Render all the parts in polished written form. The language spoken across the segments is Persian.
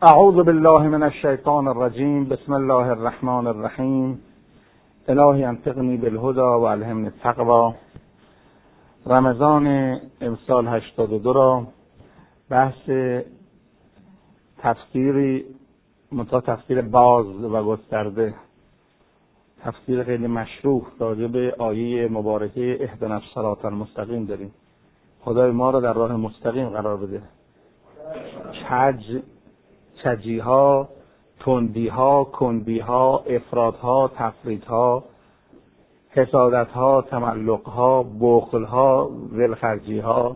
اعوذ بالله من الشیطان الرجیم. بسم الله الرحمن الرحیم. الهی انطقنی بالهدی و الهمنی التقوی. رمضان امسال 82 را بحث تفسیری تفسیر باز و گسترده، تفسیر خیلی مشروح راجع به آیه مبارکه اهدنا الصراط المستقیم داریم. خدای ما را در راه مستقیم قرار بده. کجیها، تندیها، کندیها، افراطها، تفریطها، حسادتها، تملقها، بخلها، ولخرجیها،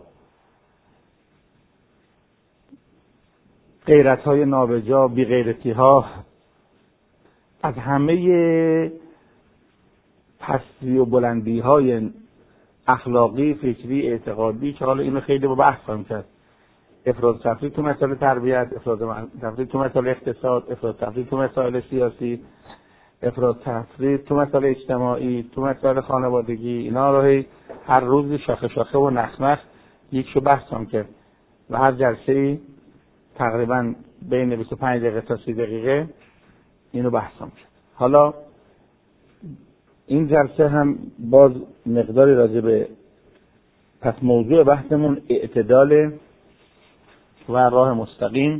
غیرتهای نابجا، بیغیرتیها، از همه پستی و بلندیهای اخلاقی، فکری، اعتقادی که حالا اینو خیلی با بحث خواهیم کرد. افراط تفریط تو مسائل تربیت، افراط تفریط تو مسائل اقتصاد، افراط تفریط تو مسائل سیاسی، افراط تفریط تو مسائل اجتماعی، تو مسائل خانوادگی، اینا رو هر روز شاخه شاخه و نخنخ یکشو بحث هم کرد و هر جلسه‌ای تقریبا بین 25 دقیقه تا 30 دقیقه اینو بحث هم کرد. حالا این جلسه هم باز مقداری راجع به پس موضوع بحثمون اعتدال و راه مستقیم.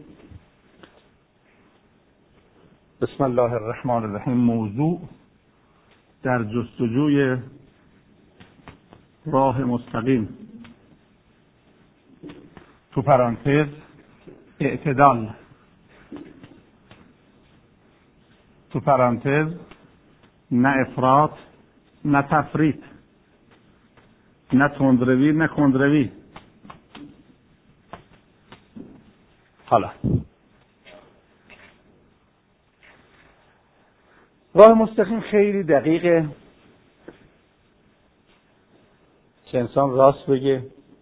بسم الله الرحمن الرحیم. موضوع در جستجوی راه مستقیم، تو پرانتز اعتدال، تو پرانتز نه افراط نه تفریط، نه تندروی نه کندروی. حالا راه مستقیم خیلی دقیقه که انسان راست بگه.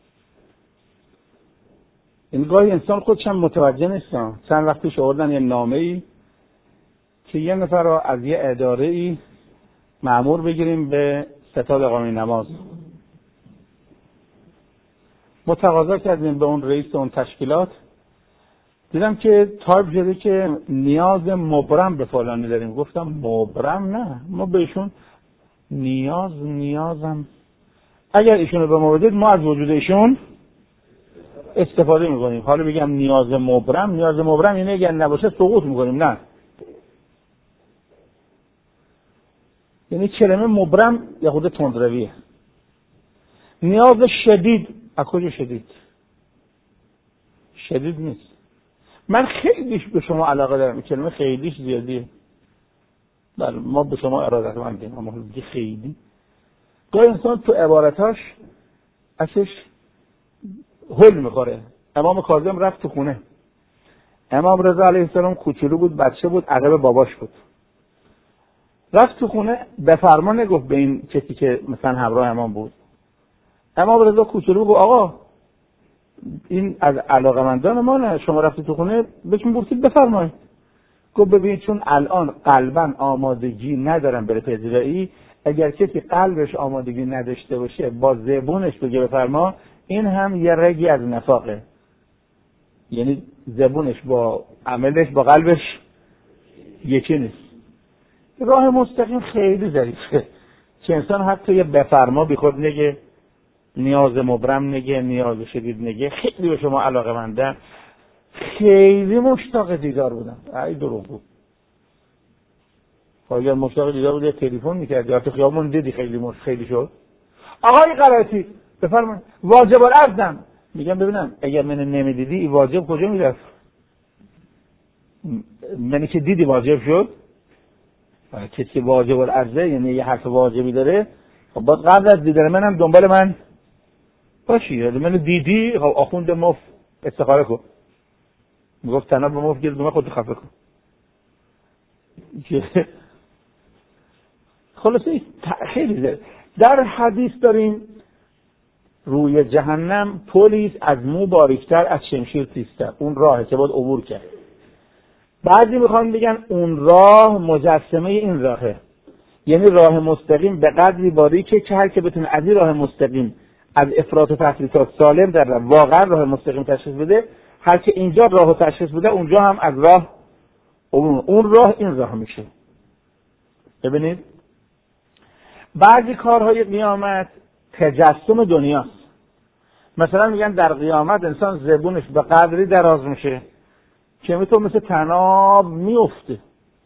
این گاهی انسان خودش هم متوجه نیست. چند وقت پیش آوردن یه نامه‌ای که یه نفر رو از یه اداره‌ای مأمور بگیریم به ستاد اقامه نماز. متقاضا کردیم به اون رئیس اون تشکیلات، دیدم که تایپ شده که نیاز مبرم به فلانی داریم. گفتم مبرم نه، ما بهشون نیازم اگر ایشونو به ما بدید ما از وجود ایشون استفاده میکنیم. حالا بگم نیاز مبرم اینه اگر نباشه سقوط میکنیم. نه، یعنی کلمه مبرم یه خود تندرویه. نیاز شدید، از کجا شدید نیست. من خیلیش به شما علاقه دارم، کلمه خیلیش زیادیه. بله ما به شما ارادتمندیم، اما خیلی گاهی انسان تو عبارتاش ازش هل میخوره. امام کاظم رفت تو خونه. امام رضا علیه السلام کوچولو بود، بچه بود، عقب باباش بود. رفت تو خونه، به فرما نگفت به این کسی که مثلا همراه امام بود. امام رضا کوچولو گفت آقا این از علاقمندان ما نه، شما رفتی تو خونه بهشون بورسید بفرمایید. گفت ببین چون الان قلبا آمادگی ندارم بره پذیرایی، اگر کسی قلبش آمادگی نداشته باشه با زبونش بگه بفرما، این هم یه رگی از نفاقه. یعنی زبونش با عملش با قلبش یکی نیست. راه مستقیم خیلی ظریفه که انسان حتی یه بفرما بی خود نگه، نیاز مبرم نگه، نیاز شدید نگه. خیلی به شما علاقه‌مندم، خیلی مشتاق دیدار بودم. ای دروغ بود. اگر مشتاق دیدار بود تلفن می‌کرد یا تو خیابون دیدی خیلی شد. آقای قرائتی بفرمایید واجب العرضم. میگم ببینم اگر من نمیدیدی این واجب کجا میرفت؟ منی که دیدی واجب شد. کسی واجب العرضه یعنی یه حرف واجبی داره، خب باید قبل از دیدن منم دنبال من باشی. یعنی منو دیدی، خب آخوند مف استخاره کن. میگفت تناب به مف گیر، خودت خفه کن. خلاصه خیلی در حدیث داریم روی جهنم پلیس از مو باریکتر از شمشیر تیزتر. اون راهه که باید عبور کرد. بعضی میخوان بگن اون راه مجسمه این راهه، یعنی راه مستقیم به قدری باریکه که هر که بتونه از این راه مستقیم از افراط و تفریطات سالم در واقعا راه مستقیم تشخیص بده، هر که اینجا راه و تشخیص بوده اونجا هم از راه اون راه این راه میشه. ببینید بعضی کارهای قیامت تجسم دنیاست. مثلا میگن در قیامت انسان زبونش به قدری دراز میشه که میتونه مثل طناب میفته،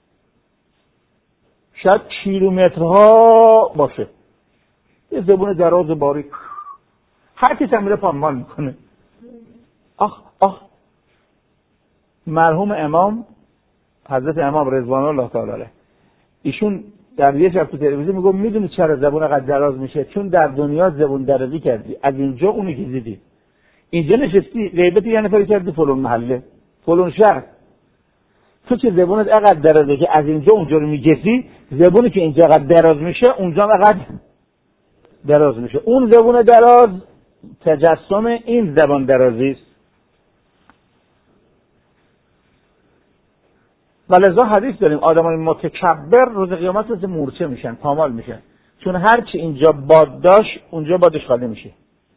شاید کیلومترها باشه، یه زبون دراز باریک، هر کسی هم میره پامال میکنه. آخ مرحوم امام حضرت امام رضوان الله تعالی علیه، ایشون در یه شب تو تلویزیون میگه میدونی چرا زبون قد دراز میشه؟ چون در دنیا زبون درازی کردی، از اینجا اونی که دیدی اینجا نشستی غیبت یه نفری کردی فلان محله فلان شهر، تو که زبونت اقدر درازه که از اینجا اونجا رو میگسی، زبونی که اینجا قد دراز میشه اونجا اقدر دراز میشه. اون زبون دراز تجسم این زبان درازی است. ولذا حدیث داریم آدمان متکبر روز قیامت مثل مورچه میشن، پامال میشن، چون هر چی اینجا باد داشت اونجا بادش خالی میشه.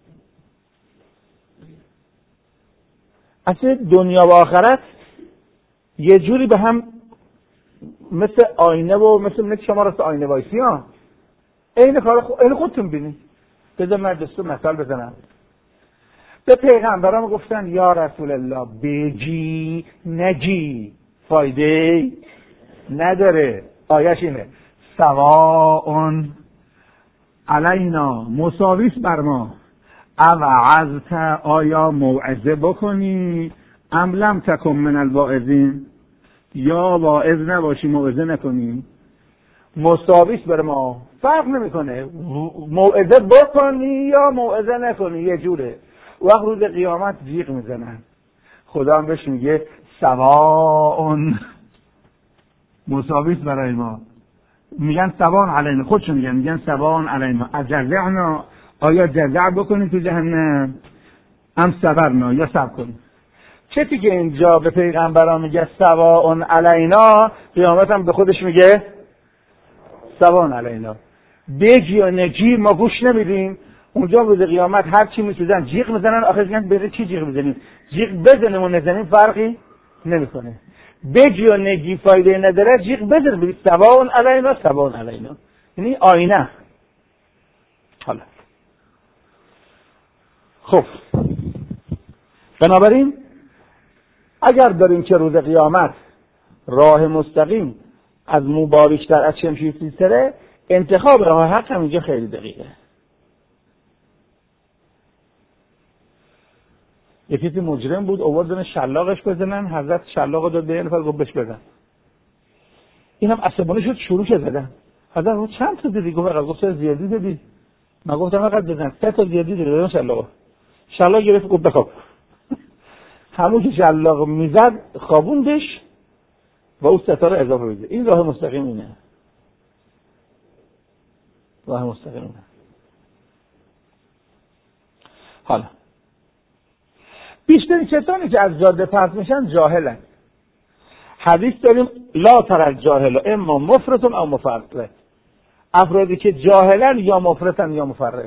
اصلا دنیا و آخرت یه جوری به هم مثل آینه و مثل شما راست آینه وایسی ها، این خودتون بینید. بذار من دستو مثال بزنم. به پیغمبران گفتن یا رسول الله بگی نگی فایده نداره. آیش اینه سواء علینا، مساویس بر ما، اوعظت، آیا موعظه بکنی، ام لم تکن من الواعظین، یا واعظ نباشی موعظه نکنی. مساویس بر ما، فرق نمیکنه موعظه بکنی یا موعظه نکنی، یه جوره. وقت روز قیامت جیغ میزنن، خدا هم بهش میگه سواء، مساویس برای ما. میگن سواء علینا، خودشون میگن سواء علینا، اجزعنا، آیا جزع بکنیم تو جهنم، ام صبرنا، یا صبر کنیم. چطوری که اینجا به پیغمبران میگه سواء علینا، قیامت هم به خودش میگه سواء علینا. بگی و نگی ما گوش نمیدیم. اونجا روز قیامت هر چی میسوزن جیغ میزنن، آخر میگن بره چی جیغ میزنیم؟ جیغ بزنیم و نزنیم فرقی نمیکنه. بگی و نگی فایده نداره، جیغ بزن بگید سواء علینا سواء علینا، یعنی آینه. حالا خب بنابراین اگر داریم که روز قیامت راه مستقیم از مو باریک‌تر از شمشیر تیزتره، انتخاب راه حق هم اینجا خیلی دقیقه. یکی مجرم بود، آوردن شلاقش بزنن، حضرت شلاق داد به یه نفر، گفت بهش بزن. اینم عصبانی شد شروع کرد زدن. حضرت گفت چند تا دیدی؟ گفت زیادی دیدی. من گفتم فقط بزن، 3 تا زیادی دیدی. دادن شلاق گرفت، گفت بخواب. همون که شلاق میزد خوابوندش و او 3 تا رو اضافه بده. این راه مستقیم اینه. راه مستقیم اینه. حالا بیشتر کسانی که از جاده پرت میشن جاهلن. حدیث داریم لا تر الجاهل اما مفرط او مفرط. افرادی که جاهلن یا مفرطن یا مفرط.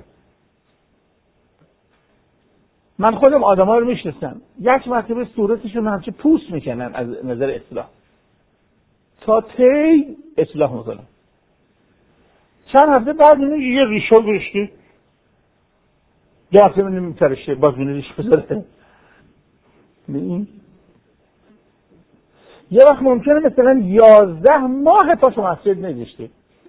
من خودم آدم‌ها رو میشناسم، یک مرتبه صورتشون همچه پوست میکنن از نظر اصلاح تا تی اصلاح میکنن. چند هفته بعد یه ریشو گرشتی، یه هفته میترشه باز بینه ریش بذاره. یه وقت ممکنه مثلا 11 ماه پاشو مسجد نگشته،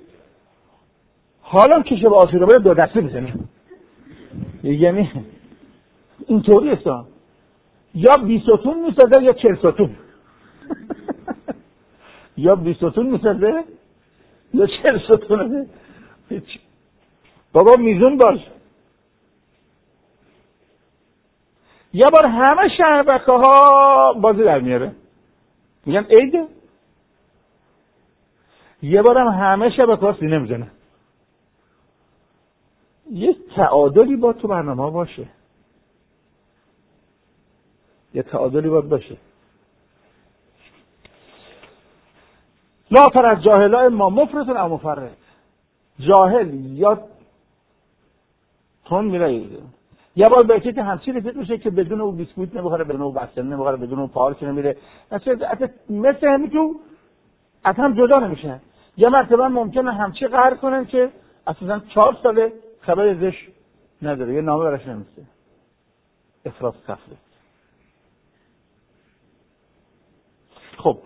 حالا که شب عاشورا باید 2 دسته بزنه. یعنی اینطوری است، یا 20 ستون میسازه یا 40 ستون. یا 20 ستون میسازه یا 40 ستون. بابا میزون باش. یه بار همه شبکه ها بازی در میاره، میگن عیده. یه بار هم همه شبکه ها سینه میزنه. یه تعادلی با تو برنامه ها باشه، یه تعادلی باید باشه. لا تر از جاهلای ما مفرط او مفرط. جاهل یا تون میره یه بار به کسی همچی رسید میشه که بدون اون بیسکویت نمیخوره، بدون اون بستنی نمیخوره، بدون اون پارچ نمیره، اصلا مثل همین تو از هم جدا نمیشن. یه مرتبه ممکنه همچی قهر کنن که اصلا 4 ساله خبر ازش نداره، یه نامه براش نمیسته. افراط سفله. خب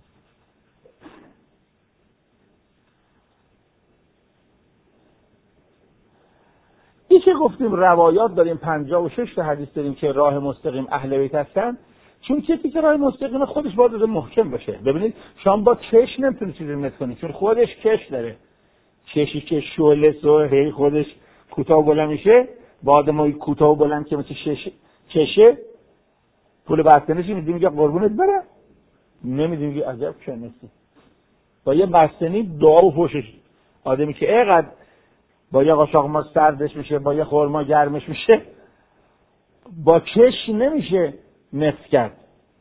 این که گفتیم روایات داریم 56 تا حدیث داریم که راه مستقیم اهل بیت هستن، چون کسی که راه مستقیم خودش باید محکم باشه. ببینید شما با کش نمیتونید چیزی مثل کنید، چون خودش کش داره. کشی که شعله سو خودش کوتاه بلند میشه، با آدمای کوتاه بلند که مثل کشه پول بستنیش میدیم میگه قربونت برم، نمیدیم که عجب کنستی. با یه بستنی دعا و فوشش آدمی که اینقدر با یه قاشق ما سردش میشه، با یه خرما گرمش میشه، با کش نمیشه مس کرد،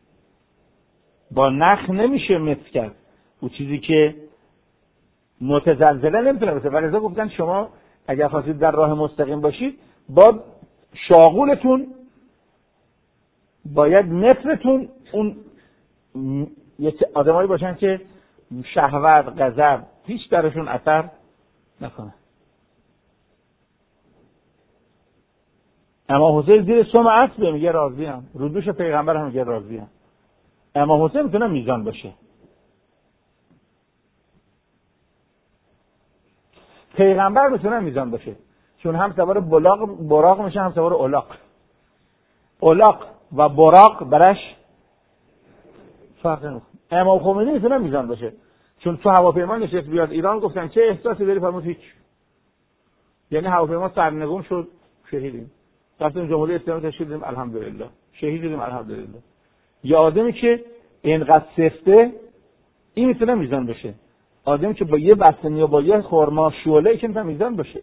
با نخ نمیشه مس کرد. اون چیزی که متزلزله نمیتونه بشه. ولی ازا گفتن شما اگر خواستید در راه مستقیم باشید با شاغولتون باید نصفتون اون آدمایی باشن که شهوت، غضب هیچ درشون اثر نکنه. امام حسین زیر سم اسب میگه راضیم، رو دوش پیغمبر هم میگه راضیم. امام حسین میتونه میزان باشه. پیغمبر میتونه میزان باشه، چون هم سوار براق میشه، هم سوار الاق و براق برش فرق نمیکنه. امام خمینی میتونه میزان باشه، چون تو هواپیما نشست بیاد ایران گفتن چه احساسی داری؟ فرمود هیچ. یعنی هواپیما سرنگون شد، شهیدیم. رفتیم جمهوری اسلامی تشکیل دادیم، الحمدلله. شهید شدیم، الحمدلله. یه آدمی که اینقدر سفته، این میتونه میزان باشه. آدمی که با یه بستنی یا با یه خرما شعله که میتونه میزان باشه.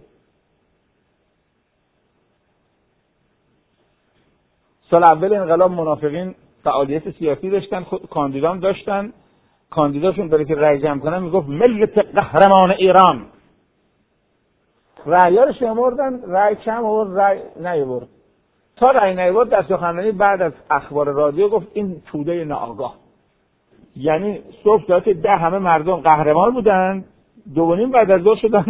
سال اول انقلاب منافقین فعالیت سیاسی داشتن، کاندیدان داشتن، کاندیداشون برای که رأی جمع کنن میگفت ملت قهرمان ایران. رأی‌ها رو شمردن، رأی کم آورد، رأی نیاورد. تا رأی نیاورد در سخنرانی بعد از اخبار رادیو گفت این توده ناآگاه. یعنی صبح ساعت 10 همه مردم قهرمان بودن، 2:30 بعد از ظهر شدن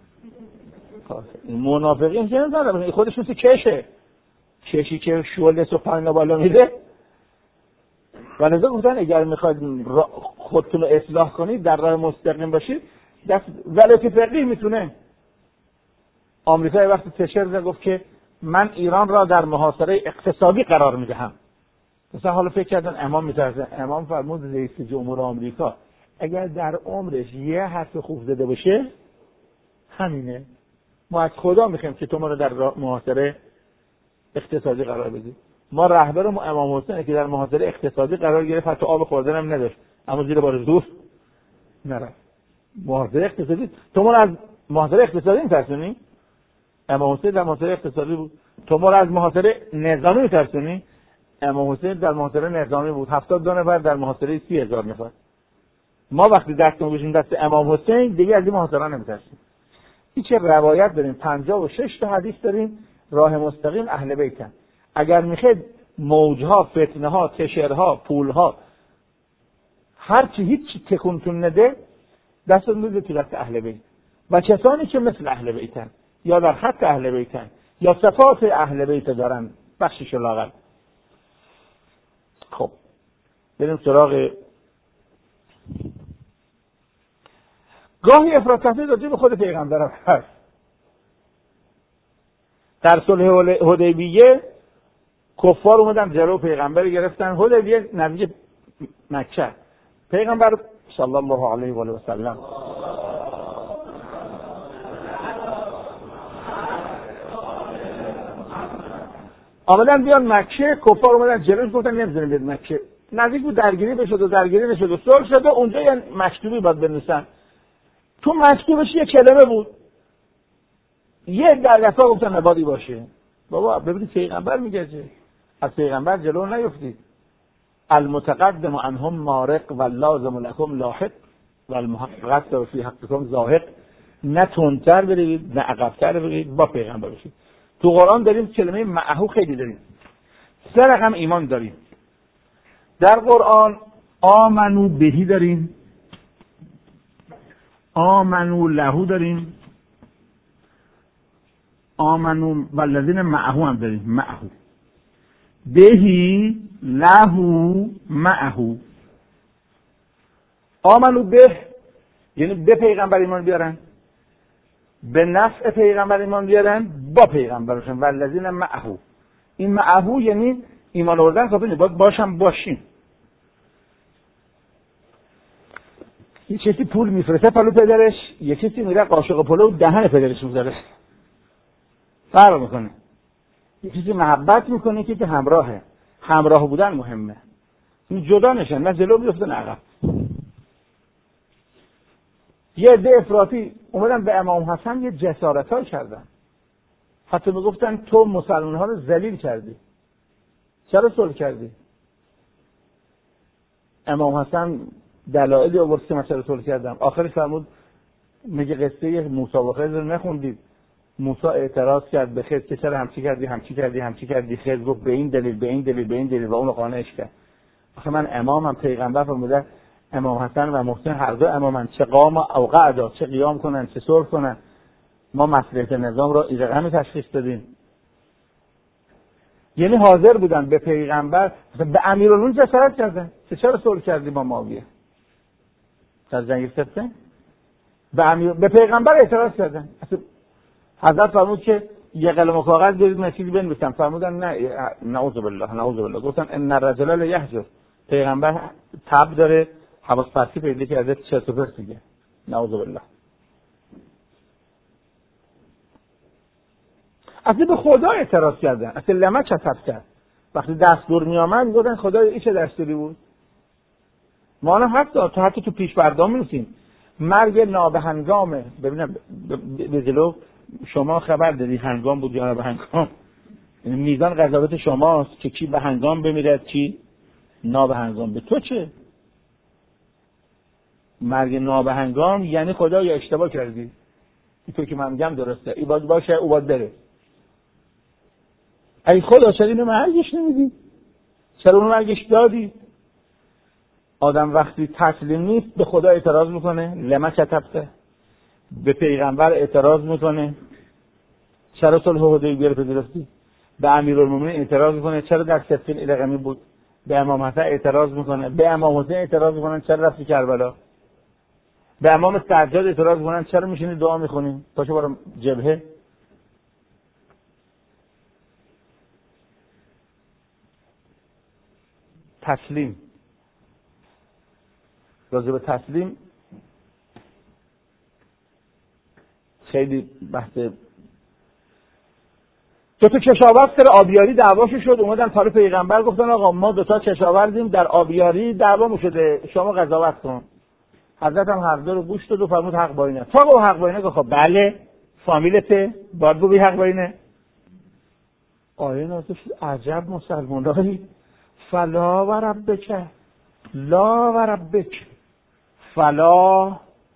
منافقین. چه نمی‌دونم خودش مثل کشه، کشی که شعله سپاهینا بالا میده. و لذا گفتن اگر میخواید خودتون رو اصلاح کنید، در راه مستقیم باشید، دست ولایت فقیه میتونه. آمریکا یه وقت تشر گفت که من ایران را در محاصره اقتصادی قرار میدهم. مثلا حالا فکر کردن امام میترسه. امام فرمود رئیس جمهور آمریکا اگر در عمرش یه حرف خوب زده باشه همینه. ما از خدا میخوایم که تو ما رو در محاصره اقتصادی قرار بدی. ما رهبرم امام حسینه که در محاصره اقتصادی قرار گرفت، حتی آب خوردن هم نداشت، اما زیر بار زور نرفت. محاصره اقتصادی، تو ما رو از محاصره اقتصادی میترسونی؟ امام حسین در محاصره اقتصادی بود. تو ما رو از محاصره نظامی میترسونی؟ امام حسین در محاصره نظامی بود، 72 نفر در محاصره 30,000 نفر. ما وقتی دستمون بشیم دست امام حسین دیگه از این محاصره نمیترسیم. این چه روایت داریم، 56 تا حدیث داریم راه مستقیم اهل بیتن. اگر میخواید موجها، فتنه‌ها، تشرها، پولها، هر چی هیچ تکونتون نده، دستتون بده تو دست اهل بیت. و کسانی که مثل اهل بیتن یا در خط اهل بیتن یا صفات اهل بیت دارن بخشش لاغر. خب بریم سراغ گاهی افراط تفرید راجع به خود پیغمبر هست. در صلح حدیبیه کفار اومدن جلو پیغمبر گرفتن. حدیبیه نزدیک مکه. پیغمبر صلی الله علیه و آله و سلم آمدن بیان مکه، کفار اومدن جلوش گفتن نمیذاریم بیاد مکه. نزدیک بود درگیری بشد و درگیری نشد و صلح شد و اونجا یه مکتوبی باید بنویسن. تو مکتوبش یه کلمه بود، یه در دفعه گفتن نبادی باشه. بابا ببینید پیغمبر میگه چه، از پیغمبر جلو نیفتید. المتقدم عنهم مارق و لازم لکم لاحق و المحققت فی حقکم زاهق. نه تندتر برید نه عقبتر برید، با پیغمبر باشید. تو قرآن داریم کلمه معهو خیلی داریم. 3 رقم ایمان داریم در قرآن. آمنو بهی داریم، آمنو لهو داریم، آمنو والذین معهو هم داریم. معهو بهی لهو معهو. آمنو به یعنی به پیغمبر ایمان بیارن، به نفع پیغمبر ایمان بیارن، با پیغمبرشون. والذین معهو، این معهو یعنی ایمان آوردن کافی باید باشم باشیم. یه کسی پول میفرسته پلو پدرش، یه کسی میره قاشق پلو دهن پدرش میذاره، فرق میکنه. یه کسی محبت میکنه، یکی که همراهه. همراه بودن مهمه. این جدا نشن، نه جلو بیفتن عقب. یه عده افراطی اومدن به امام حسن یه جسارت‌ها کردن، حتی میگفتن تو مسلمان‌ها رو ذلیل کردی، چرا صلح کردی؟ امام حسن دلایلی آورد که من چرا صلح کردم. آخرش فرمود میگه قصه موسی و خضر رو نخوندید؟ موسی اعتراض کرد به خضر که چرا همچی کردی. خضر گفت به این دلیل و اونو قانعش کرد. آخه من امامم، پیغمبر فرموده امام حسن و محسن هر دو امامن، چه قام او قعدا، چه قیام کنن چه صلح کنن. ما مصلحت نظام را این رقمی تشخیص دادیم. یعنی حاضر بودن به پیغمبر، به امیرالمومنین جسارت کردن که چرا صلح کردی با معاویه در جنگ سفین. به پیغمبر اعتراض کردن. حضرت فرمود که یه قلم و کاغذ برید مسیحی بنویسن. فرمودن نه، نعوذ بالله. گفتن ان الرجل لا یحجر، پیغمبر تب داره، حواس پرسی پیدا کرده، چرت و پرت میگه. نعوذ بالله. اصلا به خدا اعتراض کردن. اصلا لمه چسب کرد. وقتی دستور می آمد میگفتن خدای این چه دستوری بود؟ ما الان حتی تو پیش بردام می‌نویسیم مرگ نابهنگامه. ببینم به جلو شما خبر دادی هنگام بود یا نابهنگام؟ یعنی میزان قضاوت شماست که کی به هنگام بمیرد کی نابهنگام. به تو چه؟ مرگ نابهنگام یعنی خدا یا اشتباه کردی. تو که من میگم درسته، این باید باشه، او باید بره. ای خدا چرا اینو مرگش نمیدی؟ چرا اونو مرگش دادی؟ آدم وقتی تسلیم نیست به خدا اعتراض میکنه، لما کتبته. به پیغمبر اعتراض میکنه، چرا صلح حدیبیه رو پذیرفتی؟ به امیرالمومنین اعتراض میکنه، چرا در صفین القمی بود؟ به امام حسن اعتراض میکنه، به امام حسین اعتراض میکنن، چرا رفتی کربلا؟ به امام سجاد اعتراض میکنن، چرا میشینی دعا میخونی؟ پاشو برو جبهه. تسلیم. راجع به تسلیم خیلی بحث. دو تا کشاورز سر آبیاری دعواشون شد، اومدن طالب پیغمبر گفتن آقا ما دو تا کشاورزیم در آبیاری دعوامون شده، شما قضاوت کن. حضرت هم هر دو رو گوش داد و فرمود حق با اینه. تا حق با اینه گفت بله فامیلته باید بگی حق با اینه. آیه نازل شد عجب مسلمانایی، فلا و ربک لا و ربک، فلا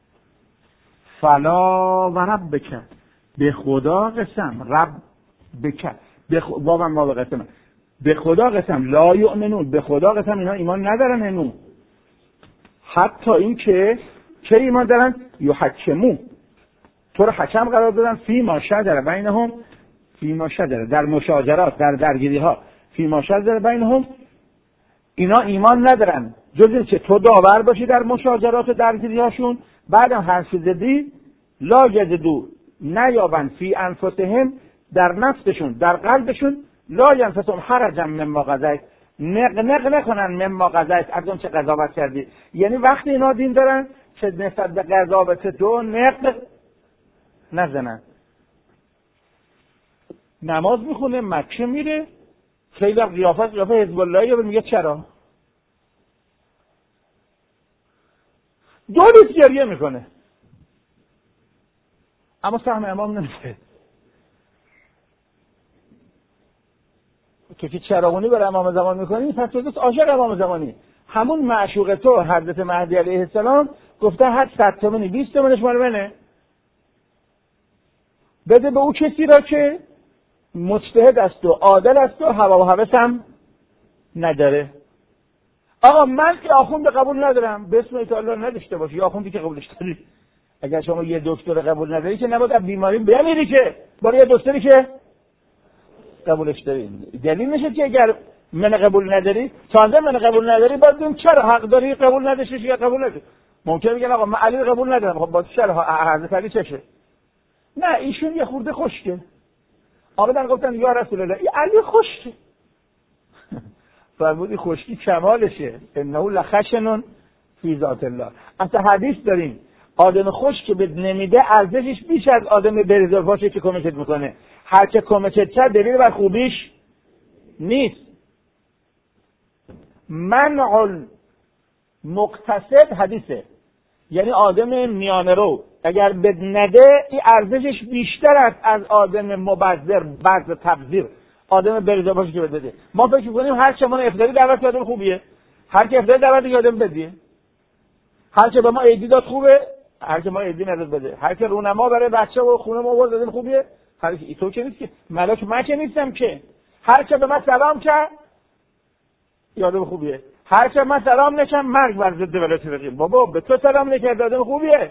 و ربک، به خدا قسم، رب بک، بابا ما به قسم، به خدا قسم، لا یؤمنون، به خدا قسم اینا ایمان ندارن هنوز. حتی این که چه ایمان دارن؟ یحکمون، تو رو حکم قرار دادن فی ما شجر بینهم، فی ما شجر، در مشاجرات، در درگیری ها، فی ما شجر بینهم. اینا ایمان ندارن جز این که تو داور باشی در مشاجرات و درگیری هاشون، بعدم هر چیز دیدی لا یجدو، نیابن فی انفسهم، در نفسشون در قلبشون، لا ینفسهم حرجا مما قضیت، نق نکنن مما قضیت، از اون چه قضاوت کردی. یعنی وقتی اینا دین دارن که نسبت به قضاوت تو نق نزنن. نماز میخونه، مکه میره، خیلی قیافه حزب اللهی رو میگه چرا؟ دو لیتر گریه میکنه اما سهم امام نمیشه. تو که چراغونی برای امام زمان میکنی، پس تو دوست عاشق امام زمانی. همون معشوق تو حضرت مهدی علیه السلام گفته هر 100 تومنی 20 تومنش مال منه، بده به او کسی را که مجتهد است و عادل است و هوا و هوس هم نداره. آقا من که آخوند قبول ندارم، به اسم الله نداشته باشی، آخوندی که قبولش داری. اگر شما یه دکتر قبول نداری که نباید از بیماری بمیری، که برای یه دکتری که قبولش داری. دلیل میشه که اگر من قبول نداری، تازه من قبول نداری، باید بگیم چرا حق داری قبول نداشتی یا قبول نداری. ممکنه بگن آقا من علی قبول ندارم، خب باز چرا حضرت علی چشه؟ نه ایشون یه خورده خشکه. آمدن گفتن یا رسول الله این علی خشکه. فرمودی خشکی کمالشه، انه لخشن فی ذات الله. اصلا حدیث داریم آدم خشک به نمیده ارزشش بیش از آدم بریزه باشه که کمکت میکنه. هر که کمکت کرد دلیل بر خوبیش نیست. منع مقتصد حدیثه، یعنی آدم میانه رو اگر بد نده این ارزشش بیشتر است از آدم مبذر بعض تبذیر، آدم بریزه باشه که بده. ما فکر کنیم هر چه ما افطاری دعوت آدم خوبیه، هر که افطاری دعوت آدم بدیه، هر که به ما عیدی داد خوبه، هر که ما عیدی نداد بده، هر که رونما برای بچه و خونه ما آورد دادن خوبیه، هر کی تو که نیست که ملاک من که نیستم که، هر که به من سلام کرد یادم خوبیه، هر که من سلام نکردم مرگ بر ضد ولایت فقیه. بابا به تو سلام نکرد آدم خوبیه.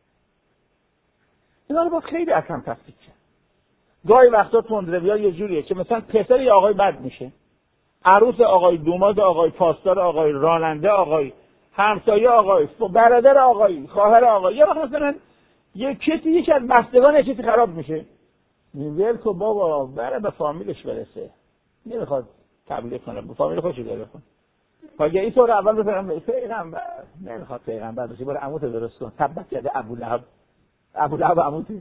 اینا رو با خیلی اصلا تفکیک کرد. گاهی وقتا تندروی‌ها یه جوریه که مثلا پسر یه آقای بد میشه، عروس آقای، دوماد آقای، پاسدار آقای، راننده آقای، همسایه آقای، برادر آقای، خواهر آقای، یه وقت مثلا یه کسی یکی از بستگان یه چیزی خراب میشه، میگه تو بابا بره به فامیلش برسه، نمیخواد تبلیغ کنه، به فامیل خودش داره کن. اگه این طور اول بفرمایید به پیغمبر، نمیخواد پیغمبر بشه، برو عموت درست کن. تبت یده ابو لهب عموتی.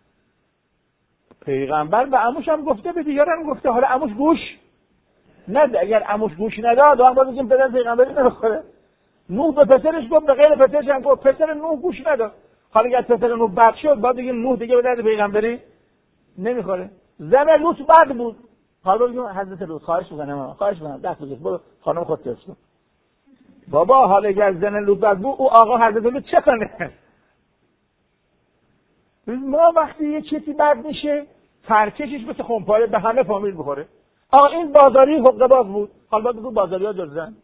پیغمبر به عموش هم گفته به دیگران گفته، حالا عموش گوش نده. اگر عموش گوش نداد آن باید بگیم پدر پیغمبری نمیخوره. نوح به پسرش گفت، به غیر پسرش هم گفت، پسر نوح گوش نداد. حالا اگر پسر نوح بد شد باید بگیم نوح دیگه به درد پیغمبری نمیخوره. زن لوط بد بود، حالا بگیم حضرت لوط خواهش میکنم دست بگیر برو خانم خودت درست کن. بابا حالا اگر زن لوط بد بود او آقا حضرت لوط چه کنه؟ ما وقتی یه چیزی بد میشه ترکشش مثل خمپاره به همه فامیل بخوره. آقا این بازاری حقه باز بود، حالا باید بگو بازاری ها جزن.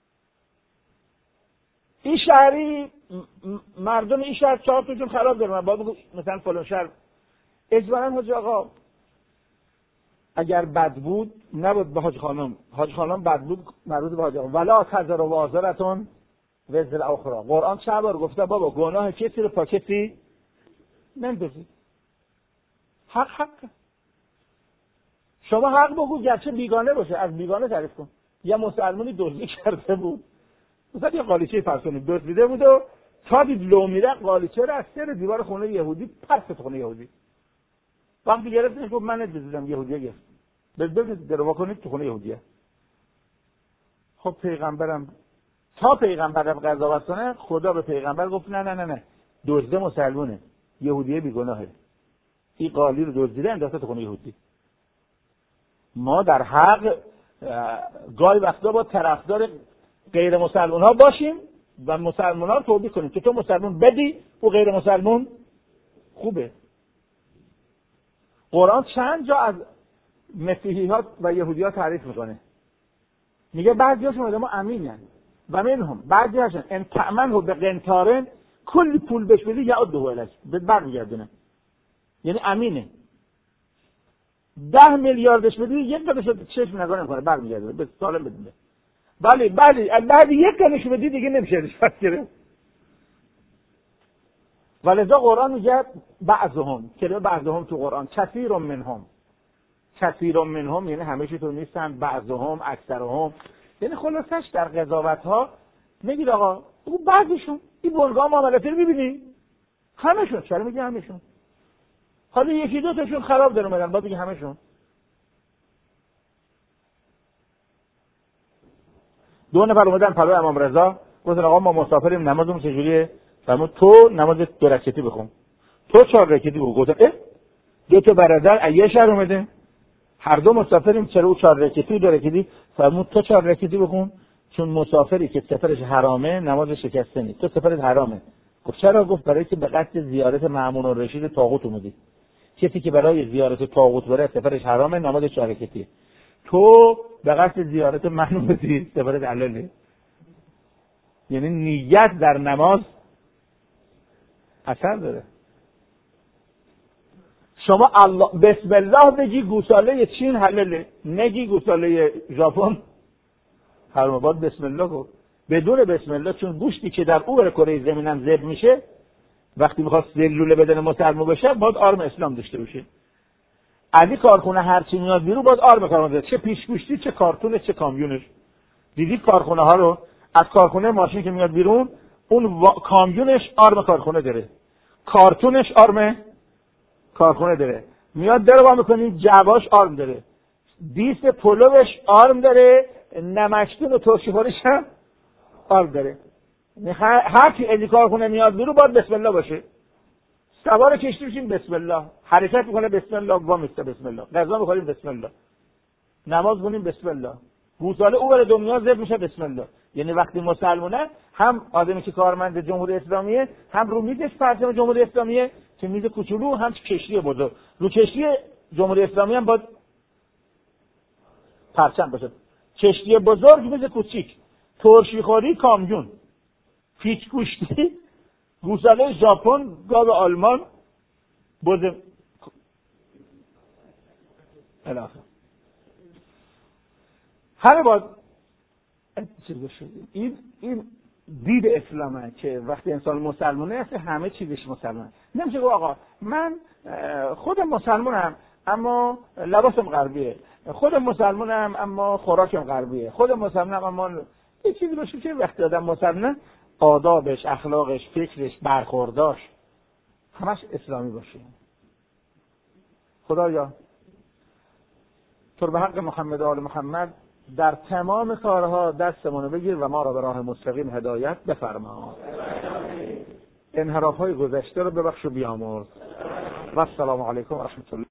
این شهری مردم این شهر 4 تاشون خراب دارن، باید بگو مثلا فلان شهر اجبارا حاج آقا اگر بد بود نبود به حاج خانم بد بود مربوط به حاج آقا. ولا تذر و وازرتون وزر اخرى. قرآن چند بار گفته بابا گناه کسی رو پا کسی نندازید. حق شما حق بگو گرچه بیگانه باشه، از بیگانه تعریف کن. یه مسلمانی دزدی کرده بود، مثلا یه قالیچه فرسونی دزدیده بود و تا دید لو میره قالیچه رو از سر دیوار خونه یهودی پرت تو خونه یهودی. وقتی گرفتنش گفت من ندزدیدم، یهودیه گرفت. بذارید دروا کنید تو خونه یهودیه. خب پیغمبرم تا پیغمبرم قضاوت کنه، خدا به پیغمبر گفت نه دزد مسلمونه، یهودیه بیگناهه، این قالی رو دزدیده انداخته تو خونه یهودی. ما در حق گاهی وقتا با طرفدار غیر مسلمان ها باشیم و مسلمان ها رو توبیخ کنیم که تو مسلمان بدی و غیر مسلمان خوبه. قرآن چند جا از مسیحی ها و یهودی ها تعریف میکنه، میگه بعضی هاشون آدم ها امینن و منهم بعضی هاشون ان تأمنه به قنطارن کلی پول بهش بدی یعده الیک به برمیگردونه، یعنی امینه. 10 میلیاردش بدی یک قدش چشم نگاه نمیکنه برمیگردونه به سالم بدونه. بله بعد یک قدش بدی دیگه نمیشه ازش پس گرفت. ولذا قرآن میگه بعضهم، کلمه بعضهم تو قرآن کثیر منهم یعنی همه تو نیستن، بعضهم اکثرهم یعنی خلاصش در قضاوت ها میگید آقا او بعضیشون این بنگاه معاملاتی رو میبینی همشون، چرا میگه همشون؟ حالا یکی دو تاشون خراب در اومدن باید بگی همشون. دو نفر اومدن پلو امام رضا گفتن آقا ما مسافریم نمازمون چجوریه؟ فرمود تو نماز 2 رکعتی بخون، تو 4 رکعتی بخون. گفتن دو تا برادر از یه شهر اومده هر دو مسافریم، چرا او 4 رکعتی و 2 رکعتی؟ فرمود تو 4 رکعتی بخون چون مسافری که سفرش حرامه نماز شکسته نیست، تو سفرت حرامه. گفت چرا؟ گفت برای که به قصد زیارت مأمون الرشید طاغوت اومدی. کسی که برای زیارت طاغوت بره سفرش حرامه، نمازش حرکتیه. تو به قصد زیارت من اومدی، سفرت حلاله. یعنی نیت در نماز اثر داره. شما الله بسم الله بگی گوساله چین حلاله، نگی گوساله ژاپن حرامه. باید بسم الله گفت. بدون بسم الله، چون گوشتی که در اون کره زمینم ذبح میشه وقتی میخواد سلوله بدن مسلمان بشه باید آرم اسلام داشته باشه. علی کارخونه هرچی میاد بیرون باید آرم کارخونه داره، چه پیشگوشتی چه کارتونش چه کامیونش. دیدید کارخونه ها رو؟ از کارخونه ماشین که میاد بیرون اون کامیونش آرم کارخونه داره، کارتونش آرم کارخونه داره. میاد در وا میکنید جواش آرم داره، دیس پلوش آرم داره، نمکتون و ترشیخوریش هم آرم داره. هر کی از کارخونه میاد بیرون باید بسم الله باشه. سوار کشتی بشین بسم الله، حرکت میکنه بسم الله، وامیسته بسم الله، غذا میخوریم بسم الله، نماز بونیم بسم الله، گوساله او بر دنیا ذبح میشه بسم الله. یعنی وقتی مسلمانه هم آدمی که کارمند جمهوری اسلامیه، هم رو میزش پرچم جمهوری اسلامیه که میز کوچولو، هم کشتی بزرگ. رو کشتی جمهوری اسلامی هم باید پرچم باشه. کشتی بزرگ میز کوچیک، ترشیخوری کامیون، پیچ گوشتی گوساله ژاپن، گاو آلمان، بز الاخر. همه باید چیز باشه. این دید اسلامه که وقتی انسان مسلمانه هست همه چیزش مسلمانه. نمیشه گفت آقا من خودم مسلمانم اما لباسم غربیه، خودم مسلمانم اما خوراکم غربیه، خودم مسلمانم اما یه چیزی باشه که وقتی آدم مسلمانه آدابش، اخلاقش، فکرش، برخورداش همش اسلامی باشه. خدایا تو به حق محمد و آل محمد در تمام کارها دستمونو بگیر و ما را به راه مستقیم هدایت بفرما. انحراف‌های گذشته رو ببخش و بیامرز. و السلام علیکم و رحمت الله.